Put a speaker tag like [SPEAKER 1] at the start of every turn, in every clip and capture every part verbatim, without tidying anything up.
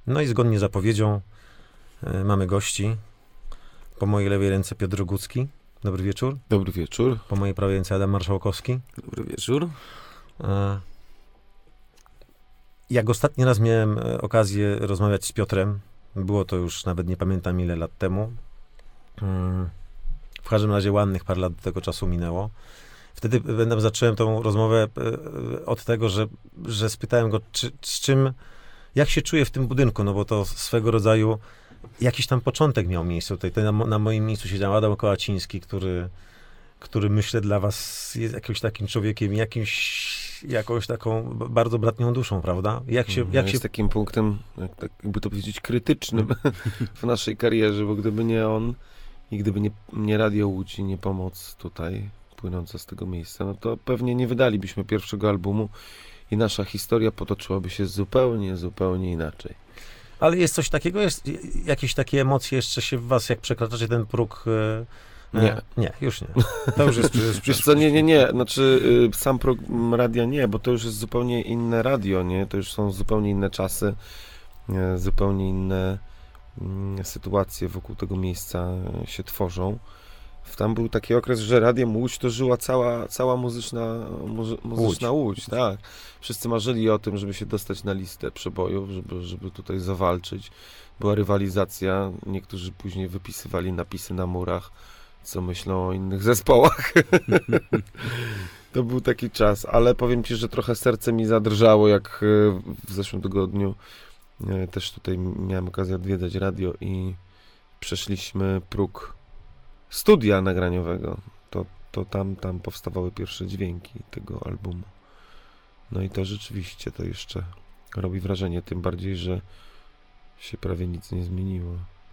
[SPEAKER 1] No i zgodnie z zapowiedzią y, mamy gości. Po mojej lewej ręce Piotr Rogucki. Dobry wieczór.
[SPEAKER 2] Dobry wieczór.
[SPEAKER 1] Po mojej prawej ręce Adam Marszałkowski.
[SPEAKER 3] Dobry wieczór.
[SPEAKER 1] Y, jak ostatni raz miałem okazję rozmawiać z Piotrem, było to już nawet nie pamiętam ile lat temu. Y, w każdym razie ładnych parę lat do tego czasu minęło. Wtedy będę zacząłem tą rozmowę od tego, że, że spytałem go, czy, z czym, jak się czuje w tym budynku, no bo to swego rodzaju jakiś tam początek miał miejsce. Tutaj, tutaj na, na moim miejscu siedział Adam Kołaciński, który, który myślę dla was jest jakimś takim człowiekiem, jakimś, jakąś taką bardzo bratnią duszą, prawda? Jak się,
[SPEAKER 2] no,
[SPEAKER 1] jak
[SPEAKER 2] jest
[SPEAKER 1] się...
[SPEAKER 2] takim punktem, jak, tak, jakby to powiedzieć, krytycznym w naszej karierze, bo gdyby nie on i gdyby nie, nie Radio Łódź i nie pomoc tutaj płynąca z tego miejsca, no to pewnie nie wydalibyśmy pierwszego albumu i nasza historia potoczyłaby się zupełnie, zupełnie inaczej.
[SPEAKER 1] Ale jest coś takiego, jest jakieś takie emocje jeszcze się w was, jak przekraczacie ten próg? E,
[SPEAKER 2] nie.
[SPEAKER 1] Nie, już nie. To już jest... jest
[SPEAKER 2] Wiesz co, nie, nie, nie. Znaczy y, sam program radia nie, bo to już jest zupełnie inne radio, nie? To już są zupełnie inne czasy, y, zupełnie inne y, sytuacje wokół tego miejsca y, się tworzą. Tam był taki okres, że Radiem Łódź to żyła cała, cała muzyczna, muzy, muzyczna Łódź. Łódź, tak. Wszyscy marzyli o tym, żeby się dostać na listę przebojów, żeby, żeby tutaj zawalczyć. Była rywalizacja, niektórzy później wypisywali napisy na murach, co myślą o innych zespołach. To był taki czas, ale powiem ci, że trochę serce mi zadrżało, jak w zeszłym tygodniu też tutaj miałem okazję odwiedzać radio i przeszliśmy próg studia nagraniowego, to, to tam, tam powstawały pierwsze dźwięki tego albumu. No i to rzeczywiście to jeszcze robi wrażenie, tym bardziej, że się prawie nic nie zmieniło.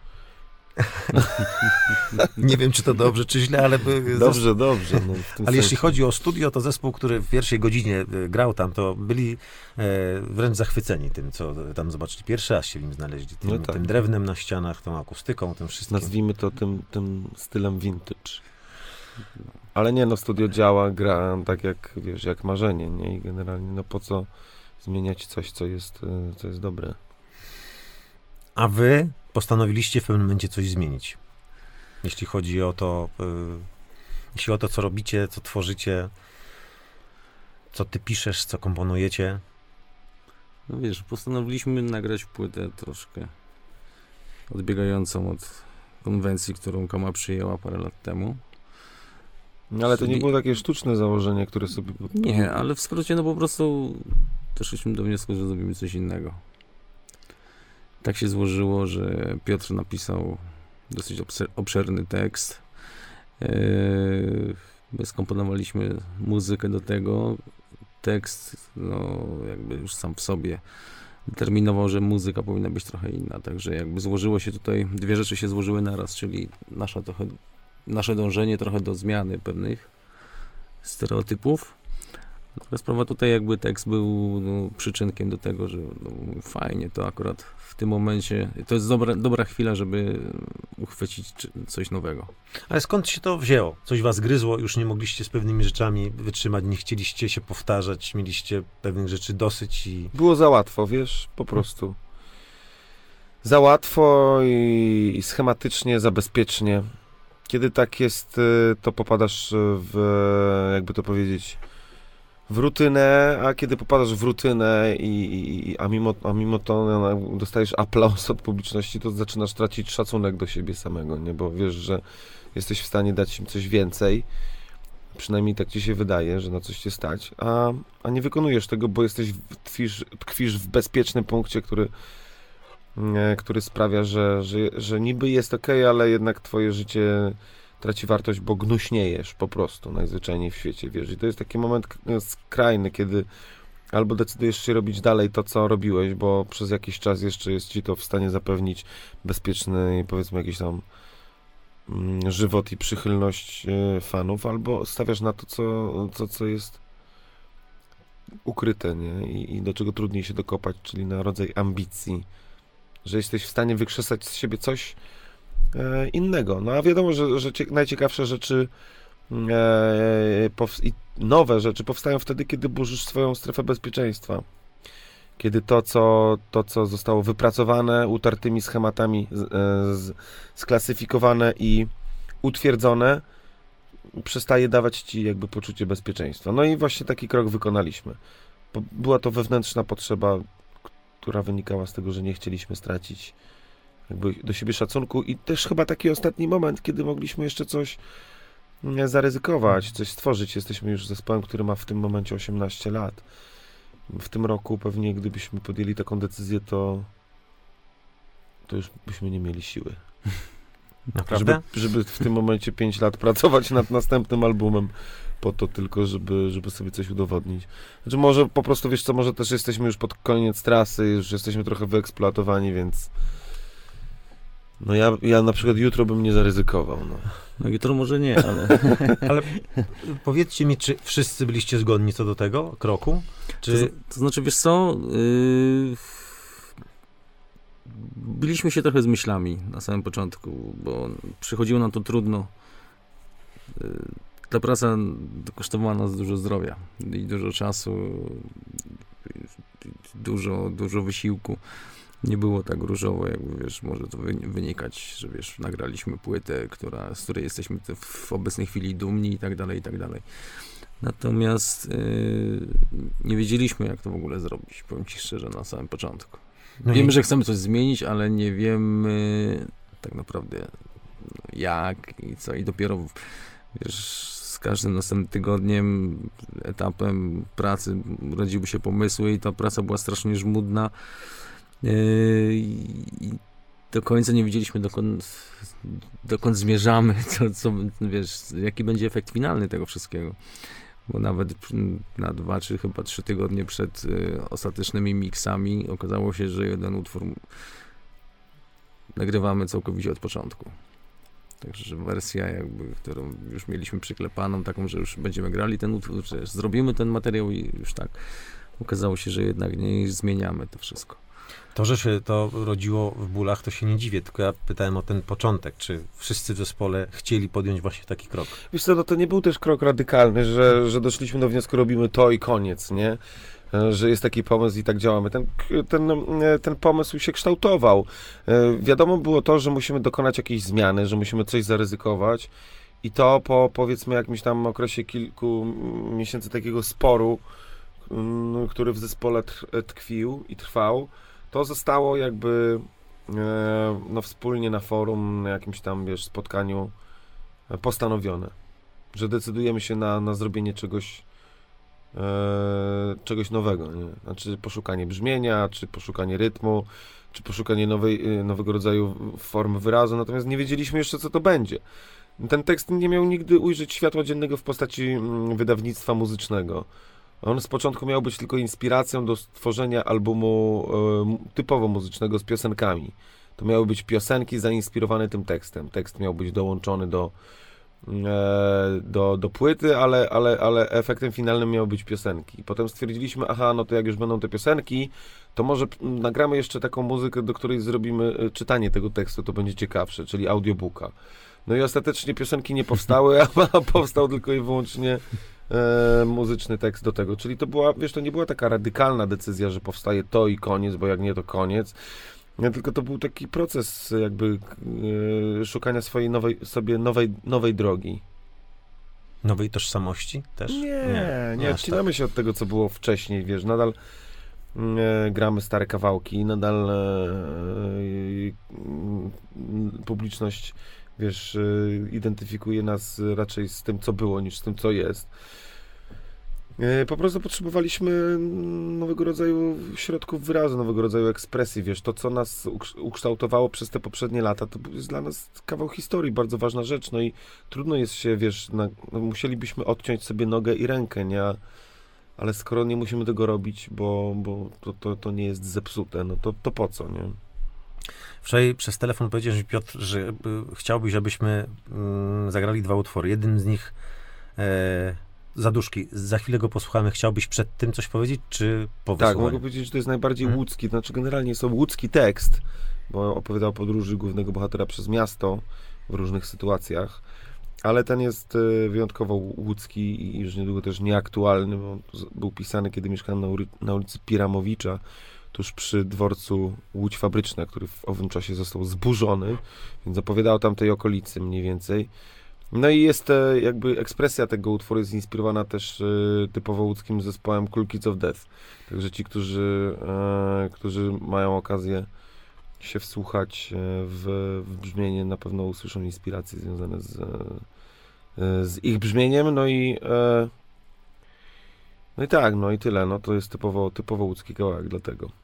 [SPEAKER 1] Nie wiem, czy to dobrze, czy źle, ale...
[SPEAKER 2] Dobrze, zas... dobrze. No, w tym
[SPEAKER 1] ale
[SPEAKER 2] sensie.
[SPEAKER 1] jeśli chodzi o studio, to zespół, który w pierwszej godzinie grał tam, to byli e, wręcz zachwyceni tym, co tam zobaczyli. Pierwszy raz się w nim znaleźli. Tym,
[SPEAKER 2] no tak.
[SPEAKER 1] tym drewnem na ścianach, tą akustyką, tym wszystkim.
[SPEAKER 2] Nazwijmy to tym, tym stylem vintage. Ale nie, no studio działa, gra tak jak, wiesz, jak marzenie, nie? I generalnie, no po co zmieniać coś, co jest, co jest dobre.
[SPEAKER 1] A wy postanowiliście w pewnym momencie coś zmienić. Jeśli chodzi o to, yy, jeśli o to, co robicie, co tworzycie, co ty piszesz, co komponujecie.
[SPEAKER 3] No wiesz, postanowiliśmy nagrać płytę troszkę odbiegającą od konwencji, którą Kama przyjęła parę lat temu.
[SPEAKER 2] No, ale to nie było takie sztuczne założenie, które sobie...
[SPEAKER 3] Nie, ale w skrócie, no po prostu doszliśmy do wniosku, że zrobimy coś innego. Tak się złożyło, że Piotr napisał dosyć obszerny tekst. My skomponowaliśmy muzykę do tego. Tekst, no jakby już sam w sobie determinował, że muzyka powinna być trochę inna. Także jakby złożyło się tutaj, dwie rzeczy się złożyły naraz, czyli nasza trochę, nasze dążenie trochę do zmiany pewnych stereotypów. Druga sprawa, tutaj jakby tekst był no, przyczynkiem do tego, że no, fajnie, to akurat w tym momencie, to jest dobra, dobra chwila, żeby uchwycić coś nowego.
[SPEAKER 1] Ale skąd się to wzięło? Coś was gryzło, już nie mogliście z pewnymi rzeczami wytrzymać, nie chcieliście się powtarzać, mieliście pewnych rzeczy dosyć i...
[SPEAKER 2] Było za łatwo, wiesz, po prostu. Za łatwo i, i schematycznie, za bezpiecznie. Kiedy tak jest, to popadasz w, jakby to powiedzieć, w rutynę, a kiedy popadasz w rutynę i, i a, mimo, a mimo to no, dostajesz aplauz od publiczności, to zaczynasz tracić szacunek do siebie samego, nie? Bo wiesz, że jesteś w stanie dać im coś więcej, przynajmniej tak ci się wydaje, że na coś cię stać, a, a nie wykonujesz tego, bo jesteś, tkwisz, tkwisz w bezpiecznym punkcie, który, nie, który sprawia, że, że, że niby jest okej, ale jednak twoje życie traci wartość, bo gnuśniejesz po prostu najzwyczajniej w świecie, wiesz. I to jest taki moment skrajny, kiedy albo decydujesz się robić dalej to, co robiłeś, bo przez jakiś czas jeszcze jest ci to w stanie zapewnić bezpieczny, powiedzmy, jakiś tam mm, żywot i przychylność y, fanów, albo stawiasz na to, co, co, co jest ukryte, nie? I, I do czego trudniej się dokopać, czyli na rodzaj ambicji, że jesteś w stanie wykrzesać z siebie coś e, innego. No a wiadomo, że, że cie, najciekawsze rzeczy e, pow, i nowe rzeczy powstają wtedy, kiedy burzysz swoją strefę bezpieczeństwa. Kiedy to, co, to, co zostało wypracowane utartymi schematami, z, z, sklasyfikowane i utwierdzone, przestaje dawać ci jakby poczucie bezpieczeństwa. No i właśnie taki krok wykonaliśmy. Bo była to wewnętrzna potrzeba, która wynikała z tego, że nie chcieliśmy stracić jakby do siebie szacunku i też chyba taki ostatni moment, kiedy mogliśmy jeszcze coś zaryzykować, coś stworzyć. Jesteśmy już zespołem, który ma w tym momencie osiemnaście lat. W tym roku pewnie gdybyśmy podjęli taką decyzję, to to już byśmy nie mieli siły.
[SPEAKER 1] Naprawdę?
[SPEAKER 2] Żeby, żeby w tym momencie pięć lat pracować nad następnym albumem po to tylko, żeby, żeby sobie coś udowodnić. Znaczy może po prostu, wiesz co, może też jesteśmy już pod koniec trasy, już jesteśmy trochę wyeksploatowani, więc no ja, ja na przykład jutro bym nie zaryzykował. No,
[SPEAKER 3] no jutro może nie, ale...
[SPEAKER 1] Ale powiedzcie mi, czy wszyscy byliście zgodni co do tego kroku? Czy...
[SPEAKER 3] To, to znaczy, wiesz co, yy... byliśmy się trochę z myślami na samym początku, bo przychodziło nam to trudno. Yy... Ta praca kosztowała nas dużo zdrowia i dużo czasu, dużo, dużo wysiłku. Nie było tak różowo, jakby, wiesz, może to wynikać, że, wiesz, nagraliśmy płytę, która, z której jesteśmy w obecnej chwili dumni i tak dalej, i tak dalej. Natomiast yy, nie wiedzieliśmy, jak to w ogóle zrobić, powiem ci szczerze, na samym początku.
[SPEAKER 1] No
[SPEAKER 3] wiemy,
[SPEAKER 1] i...
[SPEAKER 3] że chcemy coś zmienić, ale nie wiemy tak naprawdę jak i co. I dopiero, wiesz, z każdym następnym tygodniem, etapem pracy rodziły się pomysły i ta praca była strasznie żmudna. I do końca nie wiedzieliśmy, dokąd, dokąd zmierzamy, co, co, wiesz, jaki będzie efekt finalny tego wszystkiego. Bo nawet na dwa, czy chyba trzy tygodnie przed y, ostatecznymi miksami okazało się, że jeden utwór nagrywamy całkowicie od początku. Także wersja jakby, którą już mieliśmy przyklepaną, taką, że już będziemy grali ten utwór, że zrobimy ten materiał i już tak. Okazało się, że jednak nie zmieniamy to wszystko.
[SPEAKER 1] To, że się to rodziło w bólach, to się nie dziwię, tylko ja pytałem o ten początek, czy wszyscy w zespole chcieli podjąć właśnie taki krok?
[SPEAKER 2] Wiesz co, no to nie był też krok radykalny, że, że doszliśmy do wniosku, robimy to i koniec, nie? Że jest taki pomysł i tak działamy. Ten, ten, ten pomysł się kształtował. Wiadomo było to, że musimy dokonać jakiejś zmiany, że musimy coś zaryzykować i to po, powiedzmy, jakimś tam okresie kilku miesięcy takiego sporu, który w zespole tkwił i trwał, to zostało jakby no, wspólnie na forum, na jakimś tam, wiesz, spotkaniu postanowione, że decydujemy się na, na zrobienie czegoś e, czegoś nowego, nie? Znaczy poszukanie brzmienia, czy poszukanie rytmu, czy poszukanie nowej, nowego rodzaju formy wyrazu, natomiast nie wiedzieliśmy jeszcze, co to będzie. Ten tekst nie miał nigdy ujrzeć światła dziennego w postaci wydawnictwa muzycznego. On z początku miał być tylko inspiracją do stworzenia albumu e, typowo muzycznego z piosenkami. To miały być piosenki zainspirowane tym tekstem. Tekst miał być dołączony do, e, do, do płyty, ale, ale, ale efektem finalnym miały być piosenki. Potem stwierdziliśmy, aha, no to jak już będą te piosenki, to może nagramy jeszcze taką muzykę, do której zrobimy czytanie tego tekstu, to będzie ciekawsze, czyli audiobooka. No i ostatecznie piosenki nie powstały, a powstał tylko i wyłącznie E, muzyczny tekst do tego, czyli to była, wiesz, to nie była taka radykalna decyzja, że powstaje to i koniec, bo jak nie, to koniec, ja, tylko to był taki proces jakby e, szukania swojej nowej, sobie nowej, nowej drogi.
[SPEAKER 1] Nowej tożsamości też?
[SPEAKER 2] Nie, nie, nie odcinamy tak się od tego, co było wcześniej, wiesz, nadal e, gramy stare kawałki, nadal e, e, publiczność, wiesz, identyfikuje nas raczej z tym, co było, niż z tym, co jest. Po prostu potrzebowaliśmy nowego rodzaju środków wyrazu, nowego rodzaju ekspresji, wiesz, to, co nas ukształtowało przez te poprzednie lata, to jest dla nas kawał historii, bardzo ważna rzecz, no i trudno jest się, wiesz, na, no musielibyśmy odciąć sobie nogę i rękę, nie? Ale skoro nie musimy tego robić, bo, bo to, to, to nie jest zepsute, no to, to po co, nie?
[SPEAKER 1] Wczoraj przez telefon powiedziałeś mi, Piotr, że chciałbyś, abyśmy mm, zagrali dwa utwory. Jeden z nich e, Zaduszki. Za chwilę go posłuchamy. Chciałbyś przed tym coś powiedzieć, czy po
[SPEAKER 2] Tak,
[SPEAKER 1] wysłuchaniu?
[SPEAKER 2] mogę powiedzieć, że to jest najbardziej
[SPEAKER 1] hmm.
[SPEAKER 2] łódzki. Znaczy generalnie jest to łódzki tekst, bo opowiadał o podróży głównego bohatera przez miasto w różnych sytuacjach, ale ten jest y, wyjątkowo łódzki i już niedługo też nieaktualny, bo z- był pisany, kiedy mieszkałem na, ury, na ulicy Piramowicza, tuż przy dworcu Łódź Fabryczna, który w owym czasie został zburzony, więc opowiadał tam tej okolicy mniej więcej. No i jest e, jakby ekspresja tego utworu jest inspirowana też e, typowo łódzkim zespołem Cool Kids of Death. Także ci, którzy, e, którzy mają okazję się wsłuchać e, w, w brzmienie, na pewno usłyszą inspiracje związane z, e, z ich brzmieniem. No i e, no i tak, no i tyle. No to jest typowo, typowo łódzki kawałek, dlatego.